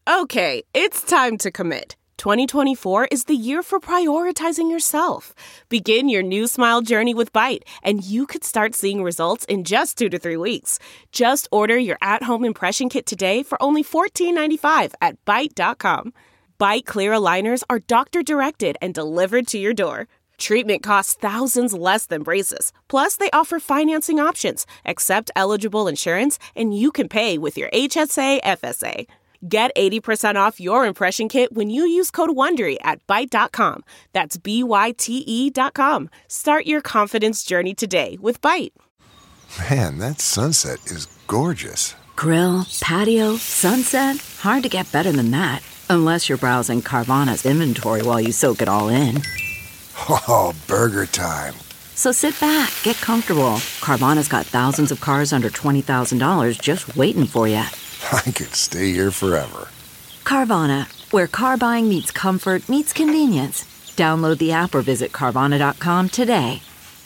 Okay, it's time to commit. 2024 is the year for prioritizing yourself. Begin your new smile journey with Byte, and you could start seeing results in just 2 to 3 weeks. Just order your at-home impression kit today for only $14.95 at Byte.com. Byte Clear aligners are doctor-directed and delivered to your door. Treatment costs thousands less than braces. Plus, they offer financing options, accept eligible insurance, and you can pay with your HSA, FSA. Get 80% off your impression kit when you use code WONDERY at Byte.com. That's BYTE.com. Start your confidence journey today with Byte. Man, that sunset is gorgeous. Grill, patio, sunset. Hard to get better than that. Unless you're browsing Carvana's inventory while you soak it all in. Oh, burger time. So sit back, get comfortable. Carvana's got thousands of cars under $20,000 just waiting for you. I could stay here forever. Carvana, where car buying meets comfort, meets convenience. Download the app or visit Carvana.com today.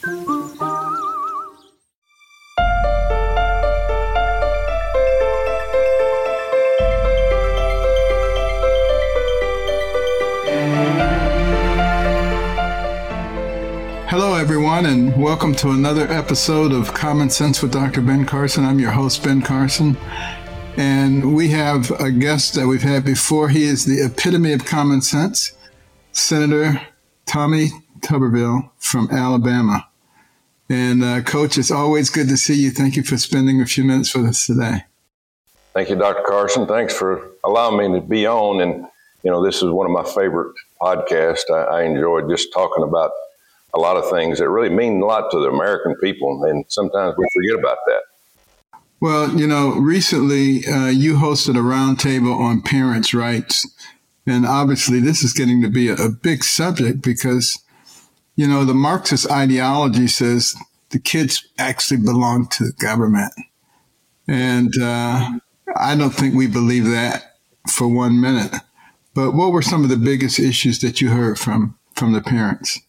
Hello, everyone, and welcome to another episode of Common Sense with Dr. Ben Carson. I'm your host, Ben Carson, and we have a guest that we've had before. He is the epitome of common sense, Senator Tommy Tuberville from Alabama. And Coach, it's always good to see you. Thank you for spending a few minutes with us today. Thank you, Dr. Carson. Thanks for allowing me to be on. And, you know, this is one of my favorite podcasts. I enjoy just talking about a lot of things that really mean a lot to the American people, and sometimes we forget about that. Well, you know, recently you hosted a roundtable on parents' rights, and obviously this is getting to be a big subject because, you know, the Marxist ideology says the kids actually belong to the government, and I don't think we believe that for 1 minute. But what were some of the biggest issues that you heard from the parents?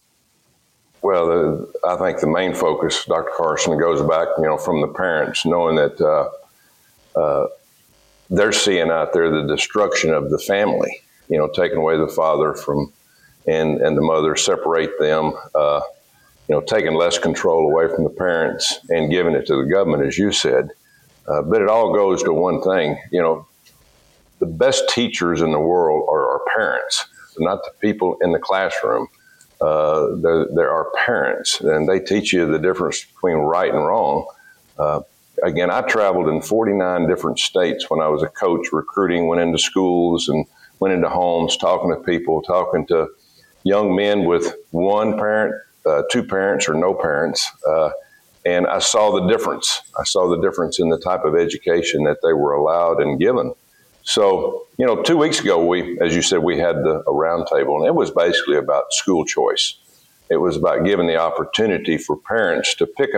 Well, I think the main focus, Dr. Carson, goes back, you know, from the parents, knowing that they're seeing out there the destruction of the family, you know, taking away the father from and the mother, separate them, you know, taking less control away from the parents and giving it to the government, as you said. But it all goes to one thing, you know, the best teachers in the world are our parents, not the people in the classroom. There are parents, and they teach you the difference between right and wrong. Again, I traveled in 49 different states when I was a coach, recruiting, went into schools and went into homes, talking to people, talking to young men with one parent, two parents, or no parents. And I saw the difference. I saw the difference in the type of education that they were allowed and given. So, you know, 2 weeks ago, as you said, we had a roundtable, and it was basically about school choice. It was about giving the opportunity for parents to pick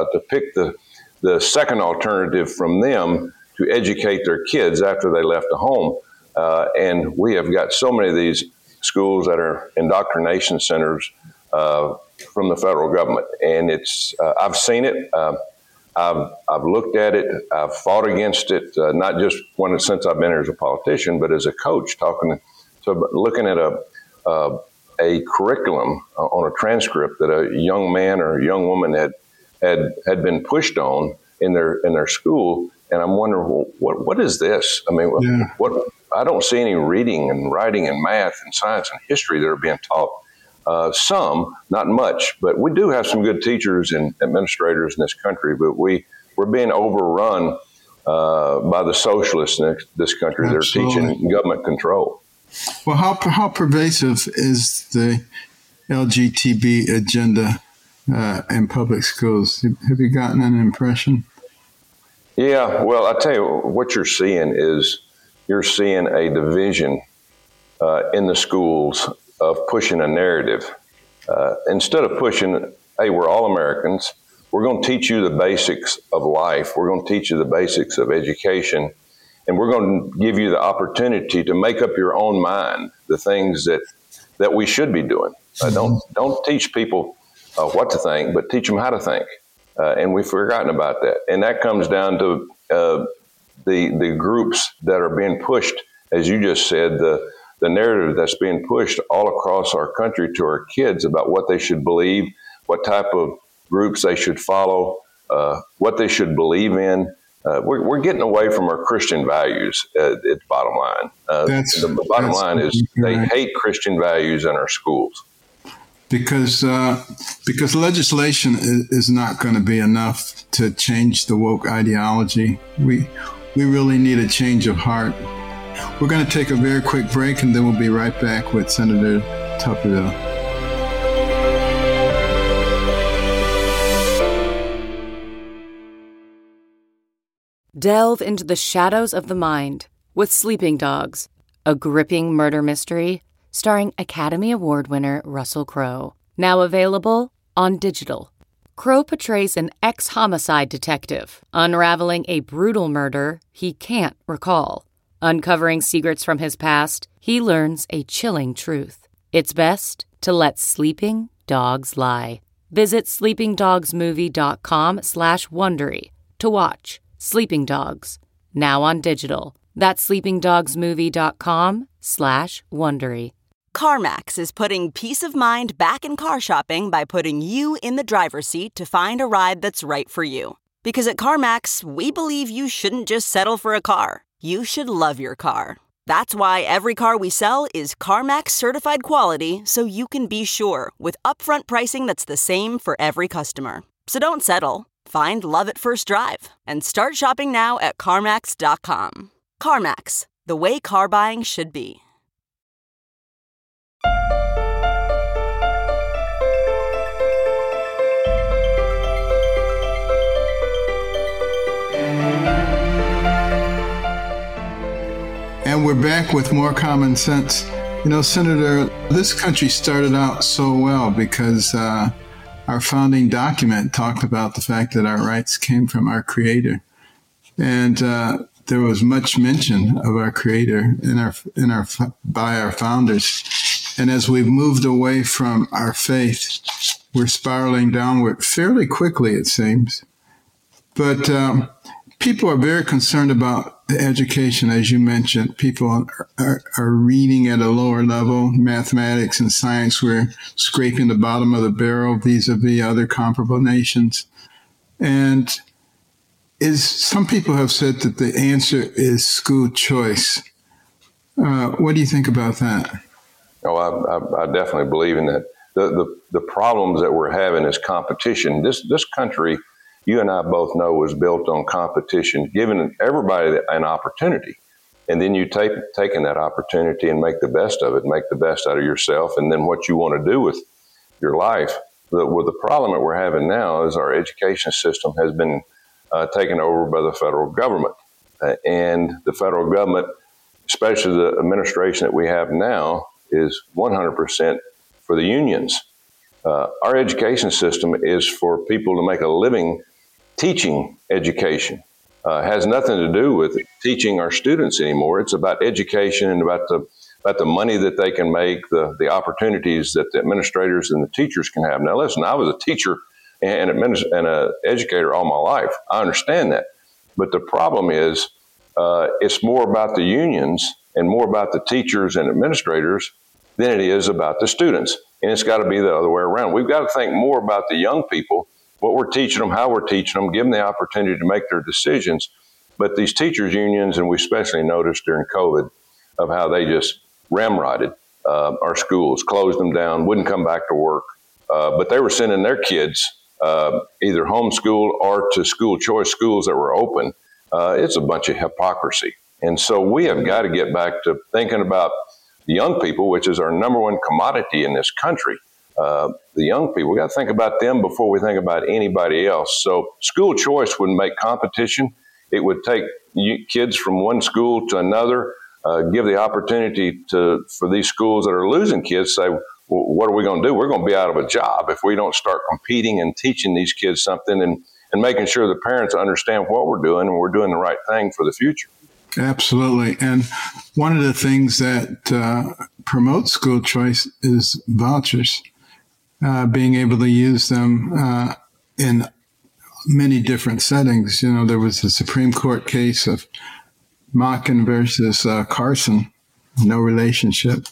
the second alternative from them to educate their kids after they left the home. And we have got so many of these schools that are indoctrination centers from the federal government, and it's I've seen it. I've looked at it. I've fought against it, not just since I've been here as a politician, but as a coach, looking at a curriculum on a transcript that a young man or a young woman had been pushed on in their school, and I'm wondering, what is this? I mean, what? I don't see any reading and writing and math and science and history that are being taught. Some, not much, but we do have some good teachers and administrators in this country, but we're being overrun by the socialists in this country. Absolutely. They're teaching government control. Well, how pervasive is the LGBT agenda in public schools? Have you gotten an impression? Yeah, well, I tell you, what you're seeing a division in the schools of pushing a narrative. Instead of pushing, hey, we're all Americans, we're going to teach you the basics of life, we're going to teach you the basics of education, and we're going to give you the opportunity to make up your own mind, the things that we should be doing. Don't teach people what to think, but teach them how to think. And we've forgotten about that. And that comes down to the groups that are being pushed as you just said, the narrative that's being pushed all across our country to our kids about what they should believe, what type of groups they should follow, what they should believe in. We're getting away from our Christian values at the bottom line. The bottom line is they hate Christian values in our schools. Because legislation is not going to be enough to change the woke ideology. We really need a change of heart. We're going to take a very quick break, and then we'll be right back with Senator Tuberville. Delve into the shadows of the mind with Sleeping Dogs, a gripping murder mystery starring Academy Award winner Russell Crowe. Now available on digital. Crowe portrays an ex-homicide detective unraveling a brutal murder he can't recall. Uncovering secrets from his past, he learns a chilling truth. It's best to let sleeping dogs lie. Visit sleepingdogsmovie.com/Wondery to watch Sleeping Dogs, now on digital. That's sleepingdogsmovie.com/Wondery. CarMax is putting peace of mind back in car shopping by putting you in the driver's seat to find a ride that's right for you. Because at CarMax, we believe you shouldn't just settle for a car. You should love your car. That's why every car we sell is CarMax certified quality, so you can be sure with upfront pricing that's the same for every customer. So don't settle. Find love at first drive and start shopping now at CarMax.com. CarMax, the way car buying should be. And we're back with more common sense. You know, Senator, this country started out so well because our founding document talked about the fact that our rights came from our Creator. And there was much mention of our Creator by our founders. And as we've moved away from our faith, we're spiraling downward fairly quickly, it seems. But people are very concerned about education, as you mentioned. People are reading at a lower level. Mathematics and science, we're scraping the bottom of the barrel vis-a-vis other comparable nations. And some people have said that the answer is school choice. What do you think about that? Oh, I definitely believe in that. The problems that we're having is competition. This country, you and I both know, was built on competition, giving everybody an opportunity. And then you taking that opportunity and make the best of it, make the best out of yourself, and then what you want to do with your life. The problem that we're having now is our education system has been taken over by the federal government. And the federal government, especially the administration that we have now, is 100% for the unions. Our education system is for people to make a living teaching education. Has nothing to do with teaching our students anymore. It's about education and about the money that they can make, the opportunities that the administrators and the teachers can have. Now, listen, I was a teacher and an educator all my life. I understand that. But the problem is it's more about the unions and more about the teachers and administrators than it is about the students. And it's got to be the other way around. We've got to think more about the young people, what we're teaching them, how we're teaching them, give them the opportunity to make their decisions. But these teachers' unions, and we especially noticed during COVID, of how they just ramrodded our schools, closed them down, wouldn't come back to work. But they were sending their kids either homeschool or to school choice schools that were open. It's a bunch of hypocrisy. And so we have got to get back to thinking about the young people, which is our number one commodity in this country. The young people, we got to think about them before we think about anybody else. So school choice would make competition. It would take kids from one school to another, give the opportunity for these schools that are losing kids, say, well, what are we going to do? We're going to be out of a job if we don't start competing and teaching these kids something and making sure the parents understand what we're doing and we're doing the right thing for the future. Absolutely. And one of the things that promotes school choice is vouchers, being able to use them in many different settings. You know, there was a Supreme Court case of Makin versus Carson, no relationship,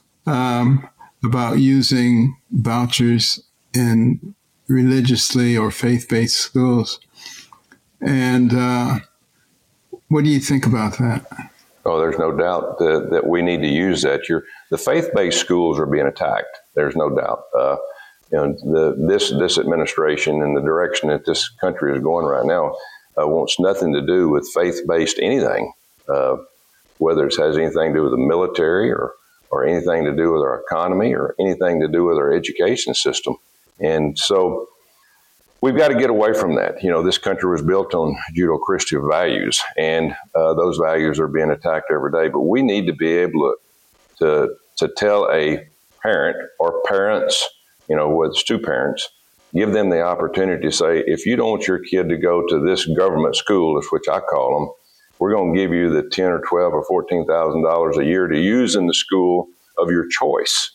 about using vouchers in religiously or faith-based schools. And what do you think about that? Oh, there's no doubt that we need to use that. The faith-based schools are being attacked. There's no doubt. This administration and the direction that this country is going right now wants nothing to do with faith-based anything, whether it has anything to do with the military or anything to do with our economy or anything to do with our education system. And so we've got to get away from that. This country was built on Judeo-Christian values, and those values are being attacked every day. But we need to be able to tell a parent or parents, whether it's two parents, give them the opportunity to say, if you don't want your kid to go to this government school, which I call them, we're going to give you the $10,000 or $12,000 or $14,000 a year to use in the school of your choice.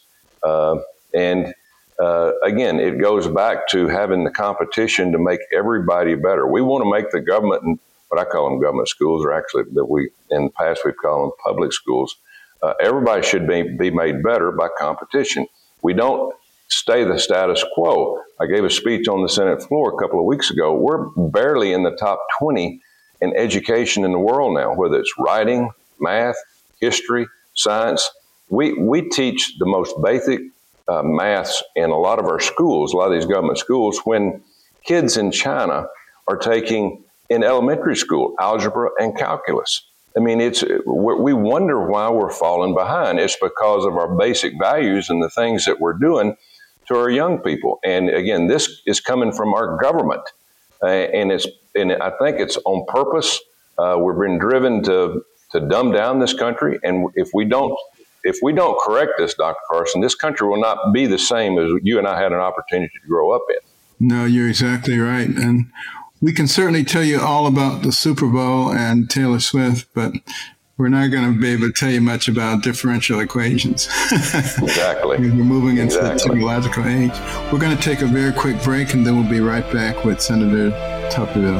Again, it goes back to having the competition to make everybody better. We want to make the government, and what I call them government schools, or actually that in the past we've called them public schools. Everybody should be made better by competition. We don't stay the status quo. I gave a speech on the Senate floor a couple of weeks ago. We're barely in the top 20 in education in the world now, whether it's writing, math, history, science. We teach the most basic maths in a lot of our schools, a lot of these government schools, when kids in China are taking in elementary school algebra and calculus. I mean, we wonder why we're falling behind. It's because of our basic values and the things that we're doing to our young people. And again, this is coming from our government, and I think it's on purpose. We're being driven to dumb down this country, and if we don't correct this, Dr. Carson, this country will not be the same as you and I had an opportunity to grow up in. No, you're exactly right. And we can certainly tell you all about the Super Bowl and Taylor Swift, but we're not going to be able to tell you much about differential equations. Exactly. We're moving into the technological age. We're going to take a very quick break, and then we'll be right back with Senator Tuberville.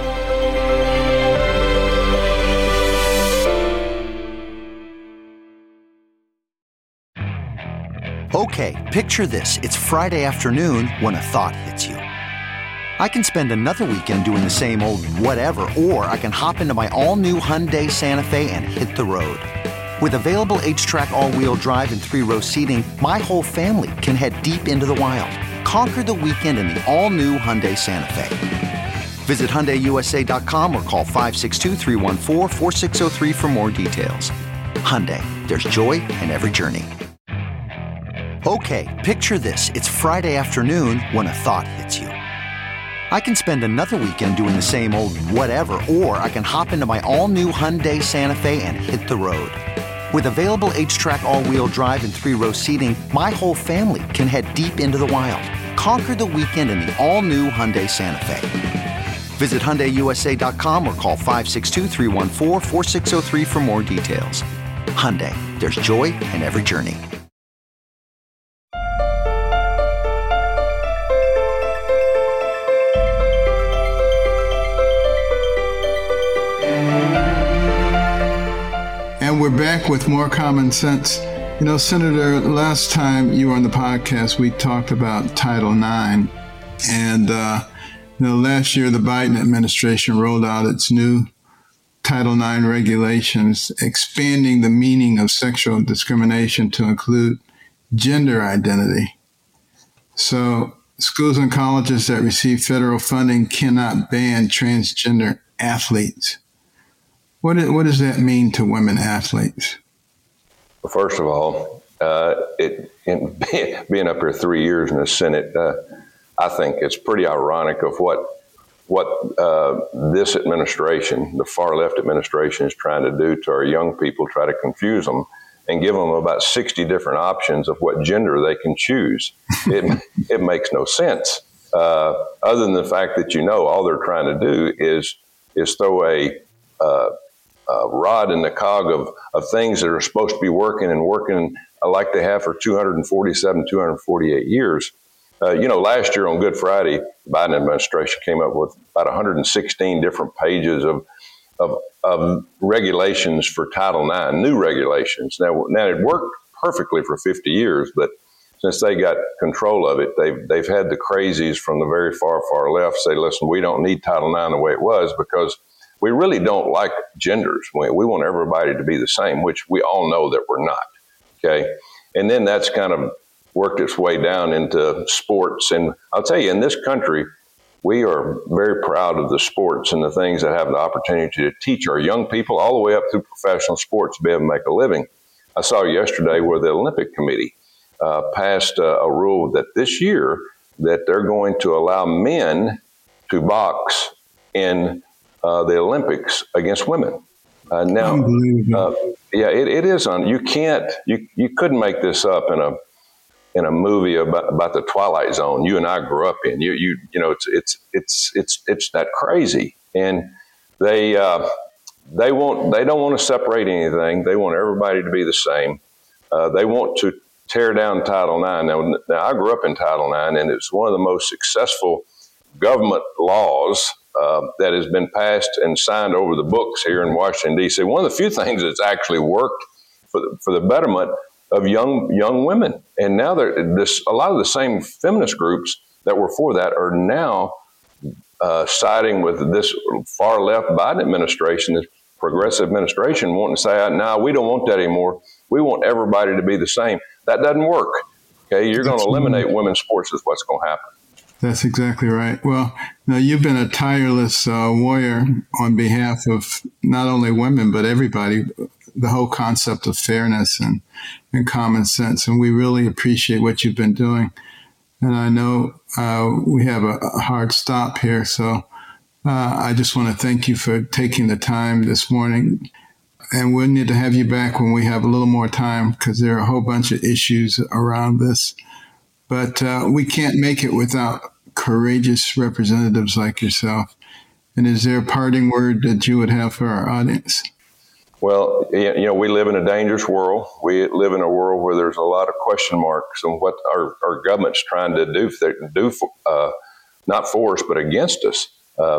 Okay, picture this. It's Friday afternoon when a thought hits you. I can spend another weekend doing the same old whatever, or I can hop into my all-new Hyundai Santa Fe and hit the road. With available H-Track all-wheel drive and 3-row seating, my whole family can head deep into the wild. Conquer the weekend in the all-new Hyundai Santa Fe. Visit HyundaiUSA.com or call 562-314-4603 for more details. Hyundai, there's joy in every journey. Okay, picture this. It's Friday afternoon when a thought hits you. I can spend another weekend doing the same old whatever, or I can hop into my all-new Hyundai Santa Fe and hit the road. With available H-Track all-wheel drive and 3-row seating, my whole family can head deep into the wild. Conquer the weekend in the all-new Hyundai Santa Fe. Visit HyundaiUSA.com or call 562-314-4603 for more details. Hyundai, there's joy in every journey. And we're back with more common sense. Senator, last time you were on the podcast, we talked about Title IX. And, last year, the Biden administration rolled out its new Title IX regulations, expanding the meaning of sexual discrimination to include gender identity. So schools and colleges that receive federal funding cannot ban transgender athletes. What does that mean to women athletes? Well, first of all, being up here 3 years in the Senate, I think it's pretty ironic of what this administration, the far left administration, is trying to do to our young people, try to confuse them and give them about 60 different options of what gender they can choose. It makes no sense. Other than the fact that all they're trying to do is throw a rod in the cog of things that are supposed to be working like they have for 248 years. Last year on Good Friday, the Biden administration came up with about 116 different pages of of regulations for Title IX, new regulations. Now it worked perfectly for 50 years, but since they got control of it, they've had the crazies from the very far left say, listen, we don't need Title IX the way it was because we really don't like genders. We want everybody to be the same, which we all know that we're not, okay? And then that's kind of worked its way down into sports. And I'll tell you, in this country, we are very proud of the sports and the things that have the opportunity to teach our young people all the way up through professional sports to be able to make a living. I saw yesterday where the Olympic Committee passed a rule that this year that they're going to allow men to box in the Olympics against women. Now, it is you couldn't make this up in a movie about the Twilight Zone you and I grew up in. You know it's that crazy, and they don't want to separate anything. They want everybody to be the same. They want to tear down Title IX. Now I grew up in Title IX, and it's one of the most successful government laws that has been passed and signed over the books here in Washington, D.C. One of the few things that's actually worked for the betterment of young women. And now a lot of the same feminist groups that were for that are now siding with this far left Biden administration, this progressive administration, wanting to say, no, we don't want that anymore. We want everybody to be the same. That doesn't work. Okay, you're going to eliminate women's sports is what's going to happen. That's exactly right. Well, now you've been a tireless warrior on behalf of not only women, but everybody, the whole concept of fairness and common sense. And we really appreciate what you've been doing. And I know we have a hard stop here. So I just want to thank you for taking the time this morning. And we'll need to have you back when we have a little more time because there are a whole bunch of issues around this. But we can't make it without courageous representatives like yourself. And is there a parting word that you would have for our audience? Well, we live in a dangerous world. We live in a world where there's a lot of question marks on what our government's trying to do not for us, but against us.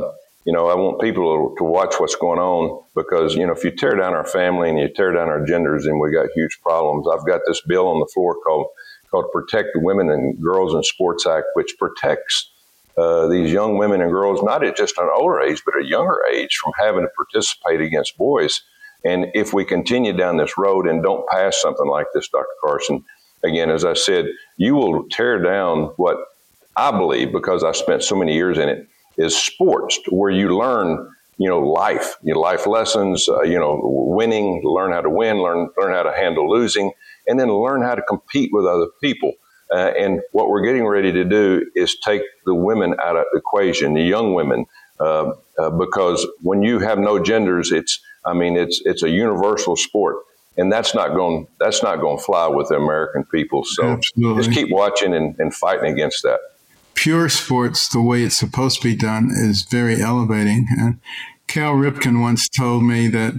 I want people to watch what's going on because, if you tear down our family and you tear down our genders, then we got huge problems. I've got this bill on the floor called Protect the Women and Girls in Sports Act, which protects these young women and girls, not at just an older age, but a younger age, from having to participate against boys. And if we continue down this road and don't pass something like this, Dr. Carson, again, as I said, you will tear down what I believe, because I spent so many years in it, is sports, where you learn, life lessons, winning, learn how to win, learn how to handle losing, and then learn how to compete with other people. And what we're getting ready to do is take the women out of the equation, the young women, because when you have no genders, it's a universal sport, and that's not going to fly with the American people. So Absolutely. Just keep watching and fighting against that. Pure sports, the way it's supposed to be done, is very elevating. And Cal Ripken once told me that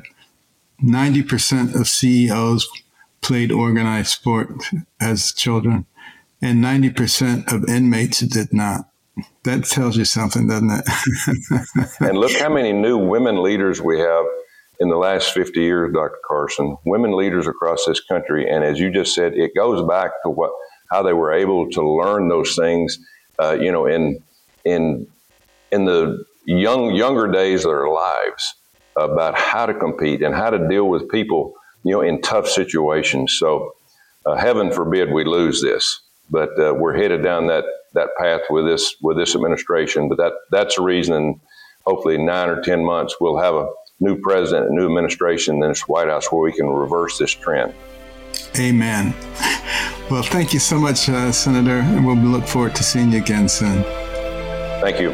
90% of CEOs played organized sport as children, and 90% of inmates did not. That tells you something, doesn't it? And look how many new women leaders we have in the last 50 years, Dr. Carson, women leaders across this country. And as you just said, it goes back to how they were able to learn those things, in the younger days of their lives, about how to compete and how to deal with people, in tough situations. So heaven forbid we lose this, but we're headed down that path with this administration. But that's the reason, and hopefully 9 or 10 months, we'll have a new president, a new administration in this White House where we can reverse this trend. Amen. Well, thank you so much, Senator, and we'll look forward to seeing you again soon. Thank you.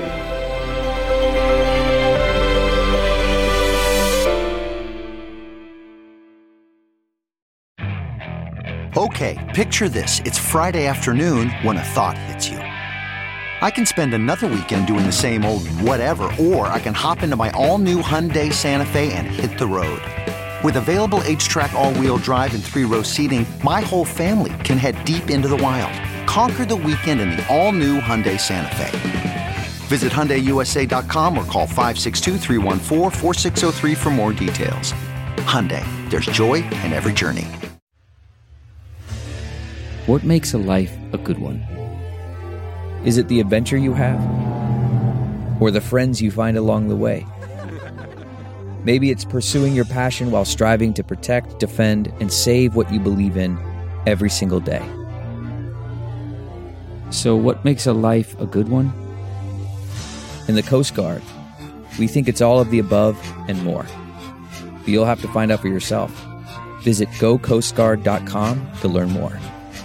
Okay, picture this. It's Friday afternoon when a thought hits you. I can spend another weekend doing the same old whatever, or I can hop into my all-new Hyundai Santa Fe and hit the road. With available H-Track all-wheel drive and 3-row seating, my whole family can head deep into the wild. Conquer the weekend in the all-new Hyundai Santa Fe. Visit HyundaiUSA.com or call 562-314-4603 for more details. Hyundai, there's joy in every journey. What makes a life a good one? Is it the adventure you have? Or the friends you find along the way? Maybe it's pursuing your passion while striving to protect, defend, and save what you believe in every single day. So what makes a life a good one? In the Coast Guard, we think it's all of the above and more. But you'll have to find out for yourself. Visit gocoastguard.com to learn more.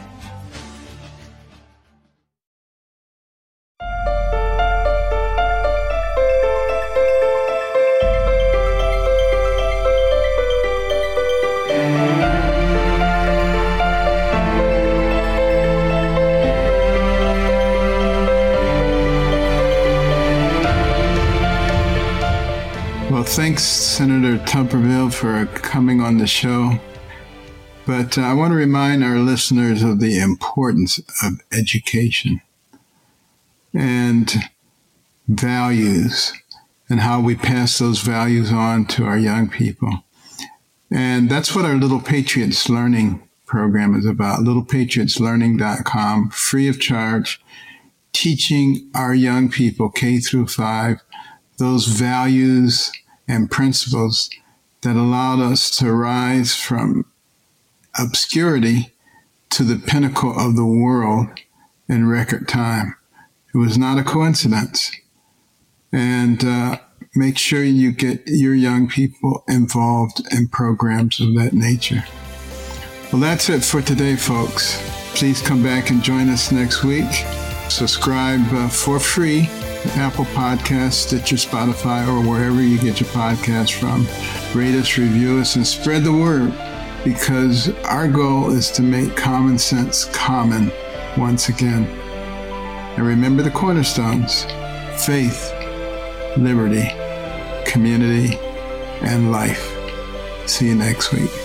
Well, thanks, Senator Tuberville, for coming on the show. But I want to remind our listeners of the importance of education and values and how we pass those values on to our young people. And that's what our Little Patriots Learning program is about. LittlePatriotsLearning.com, free of charge, teaching our young people K through 5 those values and principles that allowed us to rise from obscurity to the pinnacle of the world in record time. It was not a coincidence. And make sure you get your young people involved in programs of that nature. Well, that's it for today, folks. Please come back and join us next week. Subscribe for free to Apple Podcasts, Stitcher, Spotify, or wherever you get your podcasts from. Rate us, review us, and spread the word, because our goal is to make common sense common once again. And remember the cornerstones: faith, liberty, community, and life. See you next week.